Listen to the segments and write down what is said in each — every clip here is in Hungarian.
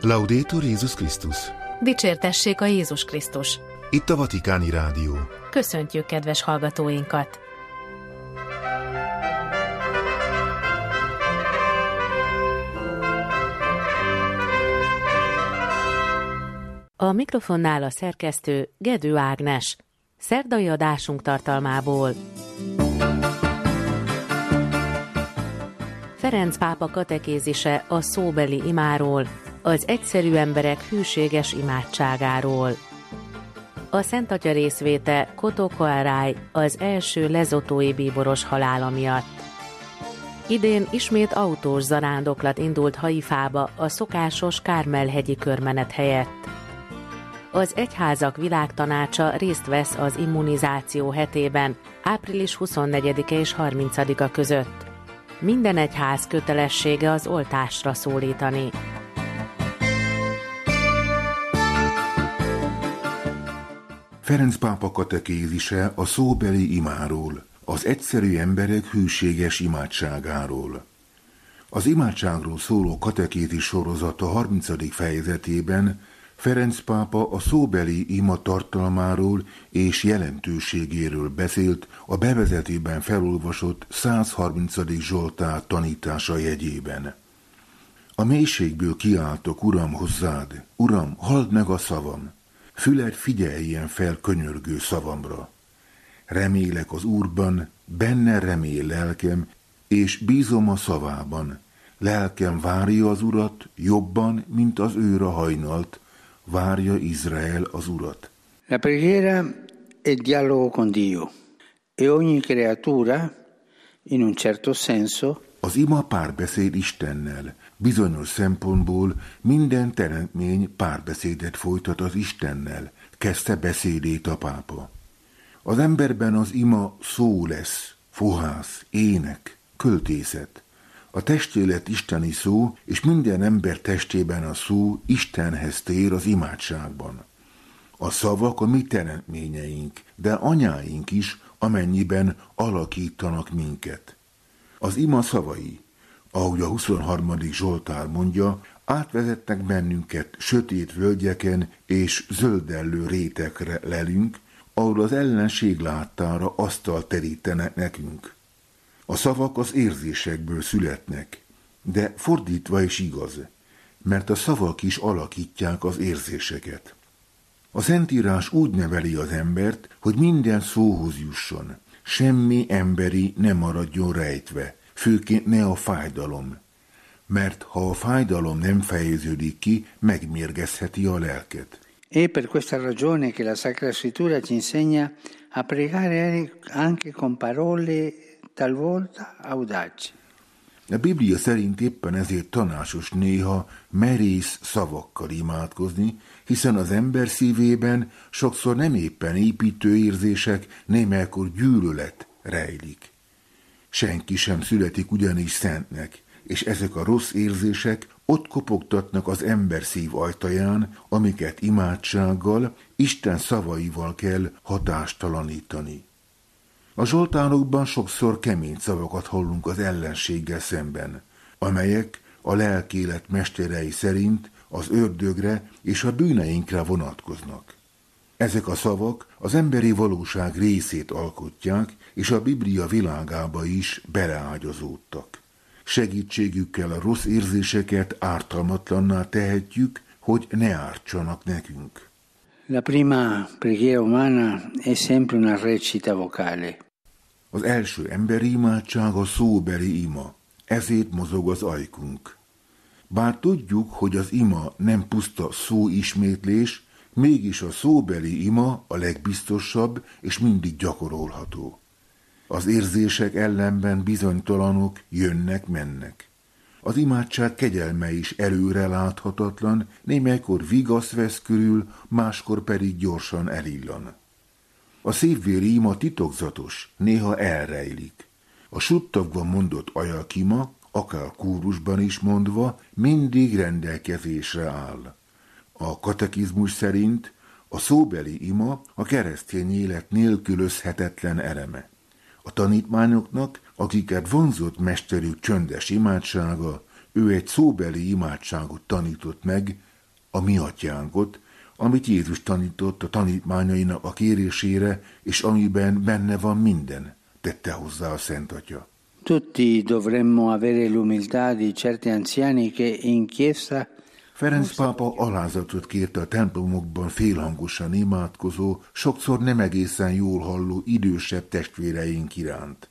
Laudetur Jézus Krisztus! Dicsértessék a Jézus Krisztus! Itt a Vatikáni Rádió. Köszöntjük kedves hallgatóinkat! A mikrofonnál a szerkesztő Gedő Ágnes. Szerdai adásunk tartalmából. Ferenc pápa katekézise a szóbeli imáról, az egyszerű emberek hűséges imádságáról. A Szent Atya részvéte Kotokoarály az első lezotói bíboros halála miatt. Idén ismét autós zarándoklat indult Haifába a szokásos Kármel-hegyi körmenet helyett. Az Egyházak Világtanácsa részt vesz az immunizáció hetében, április 24-e és 30-a között. Minden egyház kötelessége az oltásra szólítani. Ferenc pápa katekézise a szóbeli imáról, az egyszerű emberek hűséges imádságáról. Az imádságról szóló katekézis sorozata 30. fejezetében Ferenc pápa a szóbeli ima tartalmáról és jelentőségéről beszélt a bevezetőben felolvasott 130. Zsoltár tanítása jegyében. A mélységből kiáltok, Uram, hozzád, Uram, halld meg a szavam, füled figyeljen fel könyörgő szavamra. Remélek az Úrban, benne remél lelkem, és bízom a szavában. Lelkem várja az Urat, jobban, mint az őr a hajnalt, várja Izrael az Urat. La preghiera è il dialogo con Dio e ogni creatura, in un certo senso, az ima párbeszéd Istennel. Bizonyos szempontból minden teremtmény párbeszédet folytat az Istennel, kezdte beszédét a pápa. Az emberben az ima szó lesz, fohász, ének, költészet. A testélet isteni szó, és minden ember testében a szó Istenhez tér az imádságban. A szavak a mi teremtményeink, de anyáink is, amennyiben alakítanak minket. Az ima szavai, ahogy a 23. Zsoltár mondja, átvezetnek bennünket sötét völgyeken és zöldellő rétekre lelünk, ahol az ellenség láttára asztalt terítenek nekünk. A szavak az érzésekből születnek, de fordítva is igaz, mert a szavak is alakítják az érzéseket. A Szentírás úgy neveli az embert, hogy minden szóhoz jusson, semmi emberi ne maradjon rejtve, főként ne a fájdalom, mert ha a fájdalom nem fejeződik ki, megmérgezheti a lelket. E per questa ragione che la Sacra Scrittura ci insegna a pregare anche con parole talvolta audaci. A Biblia szerint éppen ezért tanácsos néha merész szavakkal imádkozni, hiszen az ember szívében sokszor nem éppen építő érzések, némelykor gyűlölet rejlik. Senki sem születik ugyanis szentnek, és ezek a rossz érzések ott kopogtatnak az ember szív ajtaján, amiket imádsággal, Isten szavaival kell hatástalanítani. A zsoltárokban sokszor kemény szavakat hallunk az ellenséggel szemben, amelyek a lelkélet mesterei szerint az ördögre és a bűneinkre vonatkoznak. Ezek a szavak az emberi valóság részét alkotják, és a Biblia világába is beleágyazódtak. Segítségükkel a rossz érzéseket ártalmatlanná tehetjük, hogy ne ártsanak nekünk. La prima preghiera umana è sempre una recita vocale. Az első emberi imádság a szóbeli ima, ezért mozog az ajkunk. Bár tudjuk, hogy az ima nem puszta szóismétlés, mégis a szóbeli ima a legbiztosabb és mindig gyakorolható. Az érzések ellenben bizonytalanok, jönnek-mennek. Az imádság kegyelme is előre láthatatlan, némelykor vigaszt vesz körül, máskor pedig gyorsan elillan. A szívvéri ima titokzatos, néha elrejlik. A suttogva mondott ajakima, akár kórusban is mondva, mindig rendelkezésre áll. A katekizmus szerint a szóbeli ima a keresztény élet nélkülözhetetlen eleme. A tanítmányoknak, akiket vonzott mesterük csöndes imádsága, ő egy szóbeli imádságot tanított meg, a mi atyánkot, amit Jézus tanított a tanítványainak a kérésére, és amiben benne van minden, tette hozzá a Szent Atya. Tutti dovremmo avere l'umiltà di certi anziani che in chiesa. Ferenc pápa alázatot kérte a templomokban félhangosan imádkozó, sokszor nem egészen jól halló idősebb testvéreink iránt.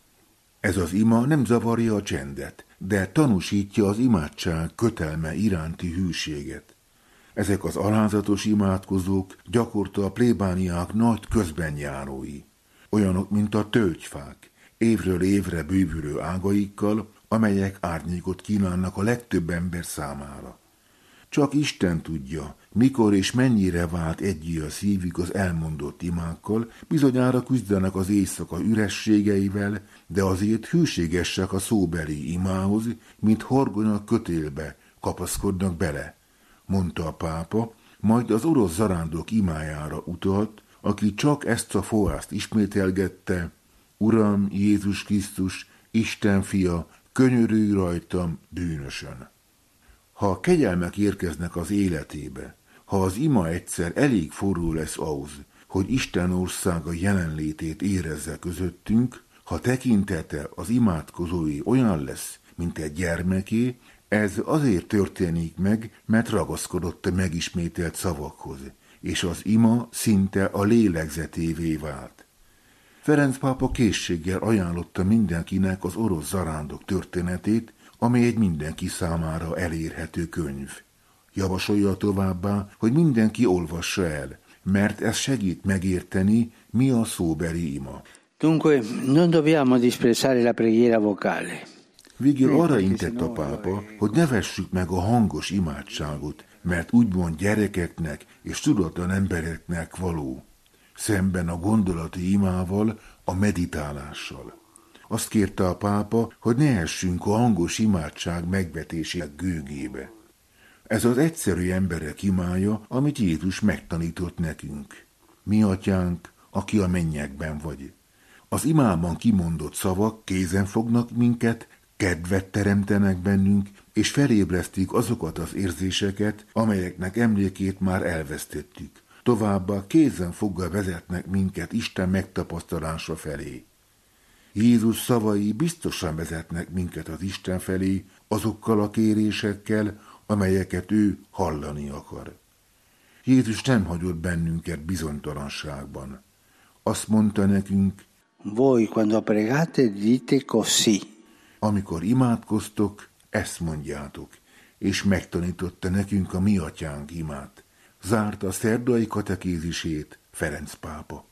Ez az ima nem zavarja a csendet, de tanúsítja az imádság kötelme iránti hűséget. Ezek az alázatos imádkozók gyakorta a plébániák nagy közbenjárói, olyanok, mint a tölgyfák, évről évre bővülő ágaikkal, amelyek árnyékot kínálnak a legtöbb ember számára. Csak Isten tudja, mikor és mennyire vált egyé a szívük az elmondott imákkal, bizonyára küzdenek az éjszaka ürességeivel, de azért hűségesek a szóbeli imához, mint horgony a kötélbe kapaszkodnak bele, mondta a pápa, majd az orosz zarándok imájára utalt, aki csak ezt a fohászt ismételgette: Uram Jézus Krisztus, Isten fia, könyörülj rajtam, bűnösön. Ha a kegyelmek érkeznek az életébe, ha az ima egyszer elég forró lesz ahhoz, hogy Isten országa jelenlétét érezze közöttünk, ha tekintete az imádkozói olyan lesz, mint egy gyermeké, ez azért történik meg, mert ragaszkodott a megismételt szavakhoz, és az ima szinte a lélegzetévé vált. Ferenc pápa készséggel ajánlotta mindenkinek az orosz zarándok történetét, amely egy mindenki számára elérhető könyv. Javasolja továbbá, hogy mindenki olvassa el, mert ez segít megérteni, mi a szóbeli ima. Dunque, non dobbiamo disprezzare la preghiera vocale. Végül arra intett a pápa, hogy ne vessük meg a hangos imádságot, mert úgymond gyerekeknek és tudatlan embereknek való, szemben a gondolati imával, a meditálással. Azt kérte a pápa, hogy ne essünk a hangos imádság megvetésének gőgébe. Ez az egyszerű emberek imája, amit Jézus megtanított nekünk. Mi atyánk, aki a mennyekben vagy. Az imában kimondott szavak kézen fognak minket, kedvet teremtenek bennünk, és felébresztik azokat az érzéseket, amelyeknek emlékét már elvesztettük. Továbbá kézen fogva vezetnek minket Isten megtapasztalása felé. Jézus szavai biztosan vezetnek minket az Isten felé, azokkal a kérésekkel, amelyeket ő hallani akar. Jézus nem hagyott bennünket bizonytalanságban. Azt mondta nekünk: Voi quando pregate dite così. Amikor imádkoztok, ezt mondjátok, és megtanította nekünk a mi atyánk imát. Zárta a szerdai katekézisét Ferenc pápa.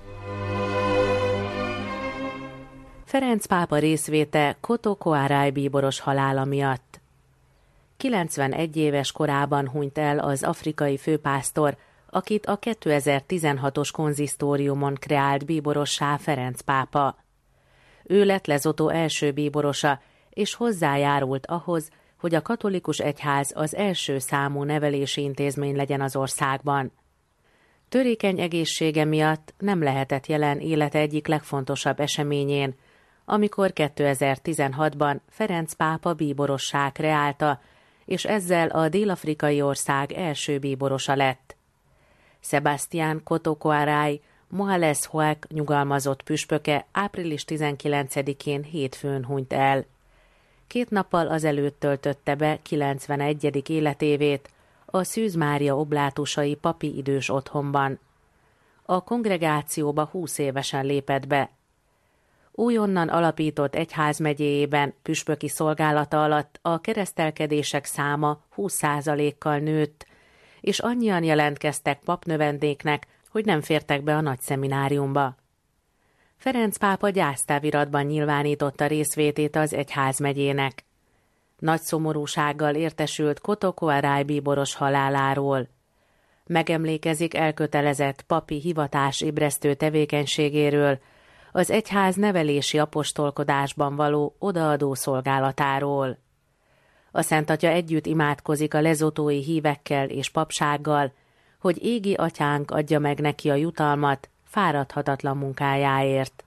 Ferenc pápa részvéte Koto Koarály bíboros halála miatt. 91 éves korában hunyt el az afrikai főpásztor, akit a 2016-os konzisztóriumon kreált bíborossá Ferenc pápa. Ő lett Lesotho első bíborosa, és hozzájárult ahhoz, hogy a katolikus egyház az első számú nevelési intézmény legyen az országban. Törékeny egészsége miatt nem lehetett jelen élete egyik legfontosabb eseményén, amikor 2016-ban Ferenc pápa bíborossá kreálta, és ezzel a dél-afrikai ország első bíborosa lett. Sebastian Koto Koarály, Moales Hoek nyugalmazott püspöke április 19-én hétfőn hunyt el. 2 nappal azelőtt töltötte be 91. életévét a Szűz Mária oblátusai papi idős otthonban. A kongregációba 20 évesen lépett be. Újonnan alapított egyházmegyéjében püspöki szolgálata alatt a keresztelkedések száma 20%-kal nőtt, és annyian jelentkeztek papnövendéknek, hogy nem fértek be a nagy szemináriumba. Ferenc pápa gyásztáviratban nyilvánította részvétét az egyházmegyének. Nagy szomorúsággal értesült Koto Koarály bíboros haláláról. Megemlékezik elkötelezett papi hivatásébresztő tevékenységéről, az egyház nevelési apostolkodásban való odaadó szolgálatáról. A Szent Atya együtt imádkozik a lesothói hívekkel és papsággal, hogy égi atyánk adja meg neki a jutalmat fáradhatatlan munkájáért.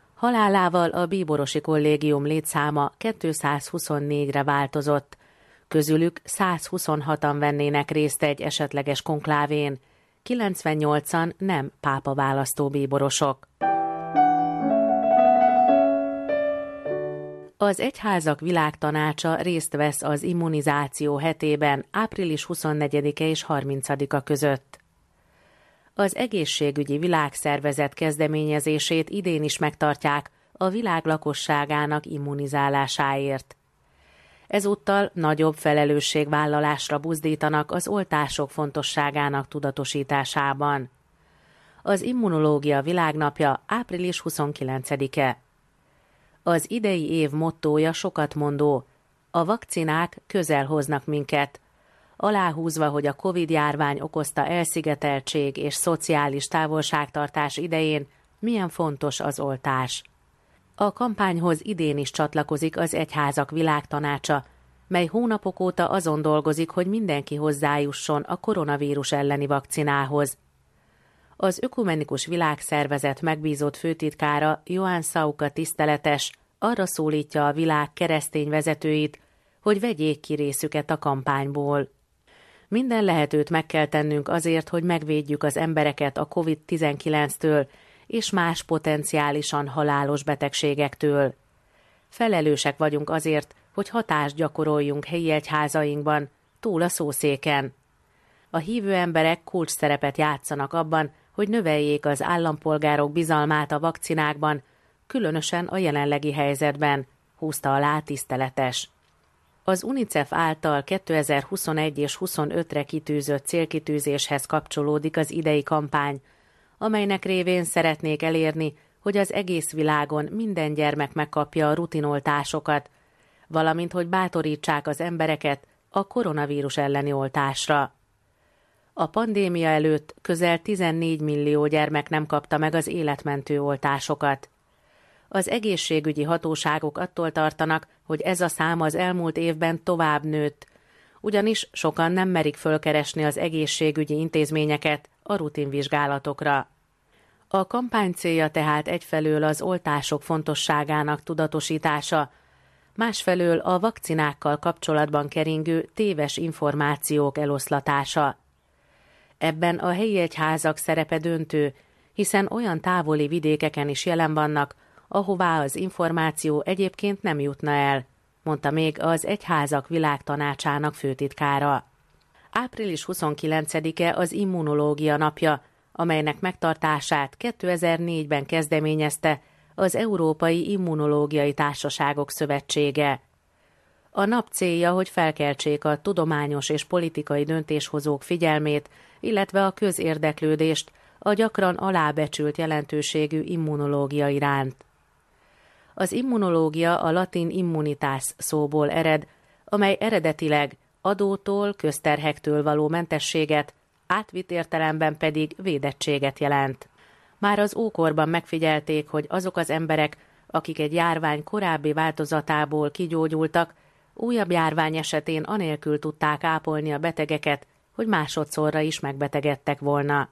Halálával a bíborosi kollégium létszáma 224-re változott, közülük 126-an vennének részt egy esetleges konklávén, 98-an nem pápaválasztó bíborosok. Az Egyházak Világtanácsa részt vesz az immunizáció hetében április 24-e és 30-a között. Az Egészségügyi Világszervezet kezdeményezését idén is megtartják a világ lakosságának immunizálásáért. Ezúttal nagyobb felelősségvállalásra buzdítanak az oltások fontosságának tudatosításában. Az Immunológia Világnapja április 29-e. Az idei év mottója sokat mondó: a vakcinák közel hoznak minket, aláhúzva, hogy a Covid-járvány okozta elszigeteltség és szociális távolságtartás idején milyen fontos az oltás. A kampányhoz idén is csatlakozik az Egyházak Világtanácsa, mely hónapok óta azon dolgozik, hogy mindenki hozzájusson a koronavírus elleni vakcinához. Az Ökumenikus Világszervezet megbízott főtitkára, Johann Sauka tiszteletes arra szólítja a világ keresztény vezetőit, hogy vegyék ki részüket a kampányból. Minden lehetőt meg kell tennünk azért, hogy megvédjük az embereket a COVID-19-től és más potenciálisan halálos betegségektől. Felelősek vagyunk azért, hogy hatást gyakoroljunk helyi egyházainkban, túl a szószéken. A hívő emberek kulcsszerepet játszanak abban, hogy növeljék az állampolgárok bizalmát a vakcinákban, különösen a jelenlegi helyzetben, húzta alá tiszteletes. Az UNICEF által 2021 és 25-re kitűzött célkitűzéshez kapcsolódik az idei kampány, amelynek révén szeretnék elérni, hogy az egész világon minden gyermek megkapja a rutinoltásokat, valamint hogy bátorítsák az embereket a koronavírus elleni oltásra. A pandémia előtt közel 14 millió gyermek nem kapta meg az életmentő oltásokat. Az egészségügyi hatóságok attól tartanak, hogy ez a szám az elmúlt évben tovább nőtt, ugyanis sokan nem merik fölkeresni az egészségügyi intézményeket a rutinvizsgálatokra. A kampány célja tehát egyfelől az oltások fontosságának tudatosítása, másfelől a vakcinákkal kapcsolatban keringő téves információk eloszlatása. Ebben a helyi egyházak szerepe döntő, hiszen olyan távoli vidékeken is jelen vannak, ahová az információ egyébként nem jutna el, mondta még az Egyházak Világtanácsának főtitkára. Április 29-e az Immunológia napja, amelynek megtartását 2004-ben kezdeményezte az Európai Immunológiai Társaságok Szövetsége. A nap célja, hogy felkeltsék a tudományos és politikai döntéshozók figyelmét, illetve a közérdeklődést a gyakran alábecsült jelentőségű immunológia iránt. Az immunológia a latin immunitas szóból ered, amely eredetileg adótól, közterhektől való mentességet, átvitt értelemben pedig védettséget jelent. Már az ókorban megfigyelték, hogy azok az emberek, akik egy járvány korábbi változatából kigyógyultak, újabb járvány esetén anélkül tudták ápolni a betegeket, hogy másodszorra is megbetegedtek volna.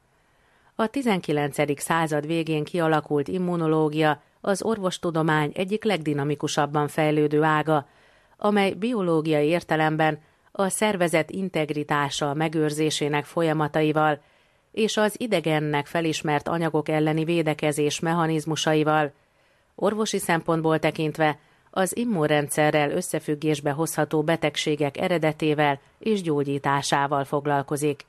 A 19. század végén kialakult immunológia az orvostudomány egyik legdinamikusabban fejlődő ága, amely biológiai értelemben a szervezet integritása megőrzésének folyamataival és az idegennek felismert anyagok elleni védekezés mechanizmusaival, orvosi szempontból tekintve az immunrendszerrel összefüggésbe hozható betegségek eredetével és gyógyításával foglalkozik.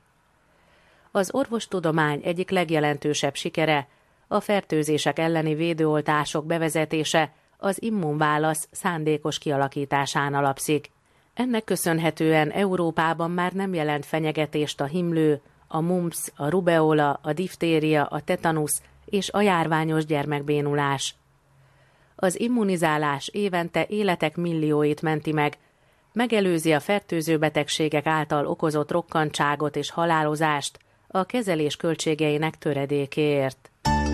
Az orvostudomány egyik legjelentősebb sikere a fertőzések elleni védőoltások bevezetése az immunválasz szándékos kialakításán alapszik. Ennek köszönhetően Európában már nem jelent fenyegetést a himlő, a mumps, a rubeola, a diftéria, a tetanusz és a járványos gyermekbénulás. Az immunizálás évente életek millióit menti meg, megelőzi a fertőző betegségek által okozott rokkantságot és halálozást a kezelés költségeinek töredékéért.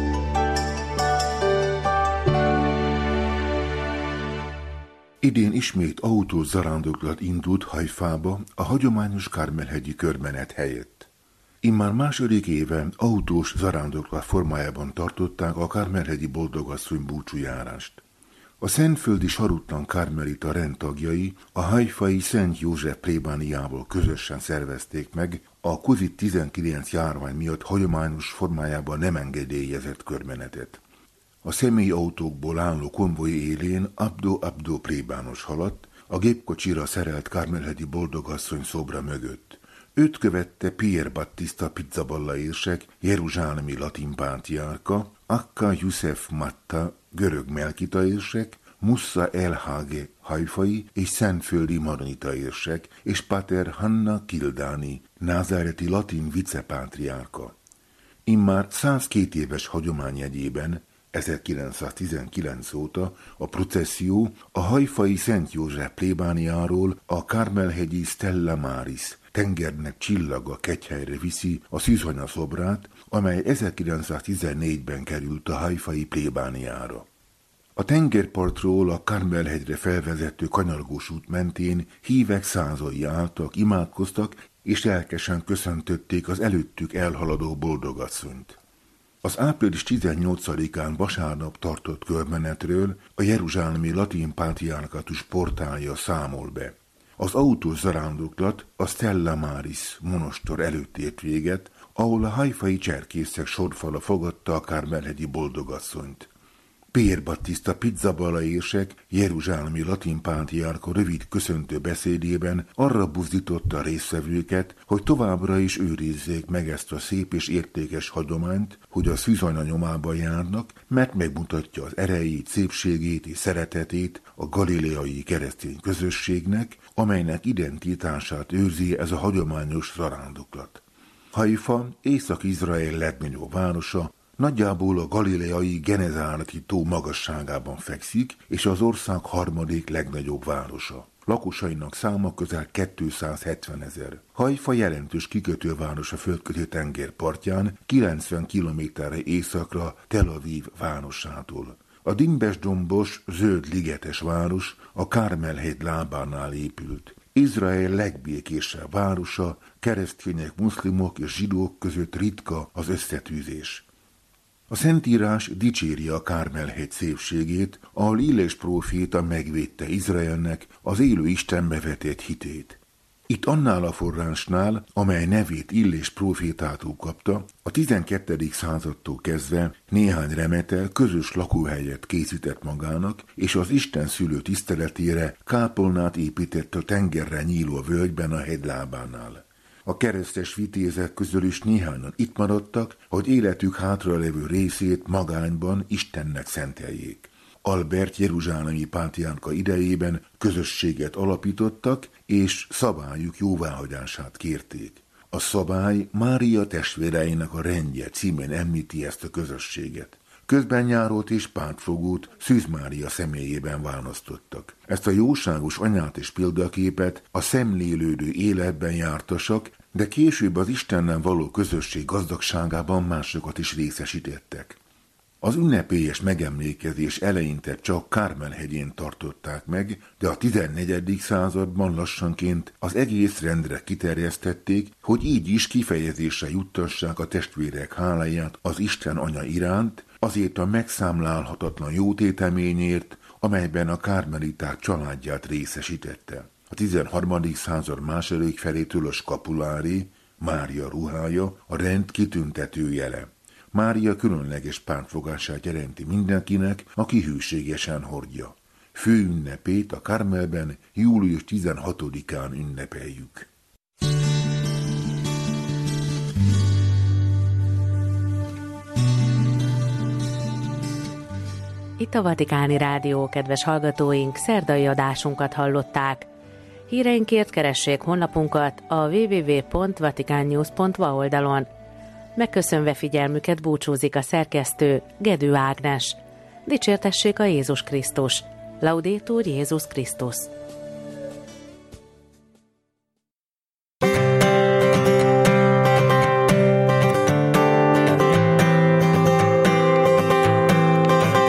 Idén ismét autós zarándoklat indult Hajfába a hagyományos Kármel-hegyi körmenet helyett. Immár második éve autós zarándoklat formájában tartották a Kármel-hegyi boldogasszony búcsújárást. A szentföldi Sarutlan Karmelita rendtagjai a haifai Szent József plébániával közösen szervezték meg a COVID-19 járvány miatt hagyományos formájában nem engedélyezett körmenetet. A személyautókból álló konvoj élén Abdo plébános haladt, a gépkocsira szerelt Kármelhegyi boldogasszony szobra mögött. Őt követte Pier Battista Pizzaballa érsek, jeruzsálemi latin pátriárka, Akka Youssef Matta görög melkita érsek, Mussa El Hage haifai és szentföldi maronita érsek, és Pater Hanna Kildani, názáreti latin vicepátriárka. Immár 102 éves hagyomány jegyében 1919 óta a processzió a haifai Szent József plébániáról a Kármelhegyi Stella Maris, tengernek csillaga kegyhelyre viszi a szűzanya szobrát, amely 1914-ben került a haifai plébániára. A tengerpartról a Kármelhegyre felvezető kanyargós út mentén hívek százai álltak, imádkoztak, és lelkesen köszöntötték az előttük elhaladó boldogasszonyt. Az április 18-án vasárnap tartott körmenetről a jeruzsálemi latin pátriárkátus portálja számol be. Az autós zarándoklat a Stella Maris monostor előtt ért véget, ahol a haifai cserkészek sorfala fogadta a Kármelhegyi boldogasszonyt. Pier Battista Pizzaballa érsek, jeruzsálemi latin pátriárka rövid köszöntő beszédében arra buzdította a résztvevőket, hogy továbbra is őrizzék meg ezt a szép és értékes hagyományt, hogy a szűzanya nyomába járnak, mert megmutatja az erejét, szépségét és szeretetét a galileai keresztény közösségnek, amelynek identitását őrzi ez a hagyományos zarándoklat. Haifa, Észak-Izrael legnagyobb városa, nagyjából a galileai Genezáreti tó magasságában fekszik, és az ország harmadik legnagyobb városa. Lakosainak száma közel 270 000. Haifa jelentős kikötőváros a földközi tenger partján, 90 kilométerre északra Tel Aviv városától. A dimbes-dombos, zöld ligetes város a Kármelhegy lábánál épült. Izrael legbékésebb városa, keresztények, muszlimok és zsidók között ritka az összetűzés. A Szentírás dicséri a Kármelhegy szépségét, ahol Illés próféta megvédte Izraelnek az élő Istenbe vetett hitét. Itt annál a forrásnál, amely nevét Illés prófétától kapta, a 12. századtól kezdve néhány remetel közös lakóhelyet készített magának, és az Isten szülő tiszteletére kápolnát épített a tengerre nyíló völgyben a hegylábánál. A keresztes vitézek közül is néhányan itt maradtak, hogy életük hátralevő részét magányban Istennek szenteljék. Albert jeruzsálemi pátriárka idejében közösséget alapítottak, és szabályuk jóváhagyását kérték. A szabály Mária testvéreinek a rendje címén említi ezt a közösséget. Közben járót és pártfogót Szűz Mária személyében választottak. Ezt a jóságos anyát és példaképet a szemlélődő életben jártasak, de később az Istennel való közösség gazdagságában másokat is részesítettek. Az ünnepélyes megemlékezés eleinte csak Kármelhegyén tartották meg, de a 14. században lassanként az egész rendre kiterjesztették, hogy így is kifejezésre juttassák a testvérek háláját az Isten Anya iránt, azért a megszámlálhatatlan jótéteményért, amelyben a kármeliták családját részesítette. A 13. század második felétől a skapulári, Mária ruhája a rend kitüntető jele. Mária különleges pártfogását jelenti mindenkinek, aki hűségesen hordja. Fő ünnepét a Kármelben július 16-án ünnepeljük. Itt a Vatikáni Rádió, kedves hallgatóink, szerdai adásunkat hallották. Híreinkért keressék honlapunkat a www.vaticannews.va oldalon. Megköszönve figyelmüket búcsúzik a szerkesztő, Gedő Ágnes. Dicsértessék a Jézus Krisztus. Laudetur Jézus Krisztus.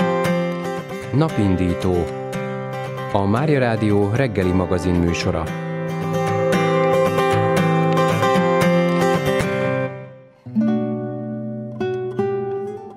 Napindító. A Mária Rádió reggeli magazin műsora.